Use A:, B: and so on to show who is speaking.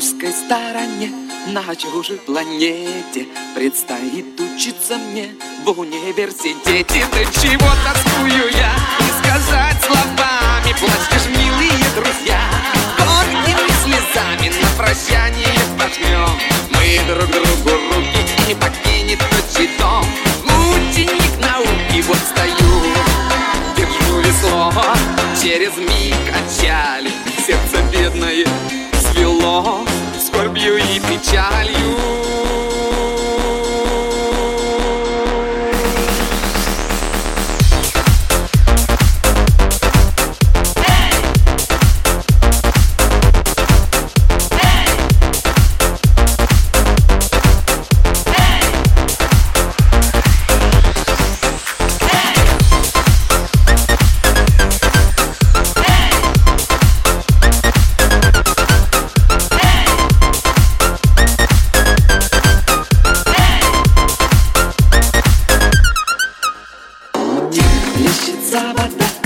A: русской стороне, на чужой планете предстоит учиться мне в университете. Да чего тоскую я, не сказать словами, плачешь, милые друзья, горькими слезами на прощание пожмем мы друг другу руки, и покинет отчий дом ученик науки. Вот стою, держу весло, через миг отчали, сердце бедное свело скорбью и печалью. Плещется вода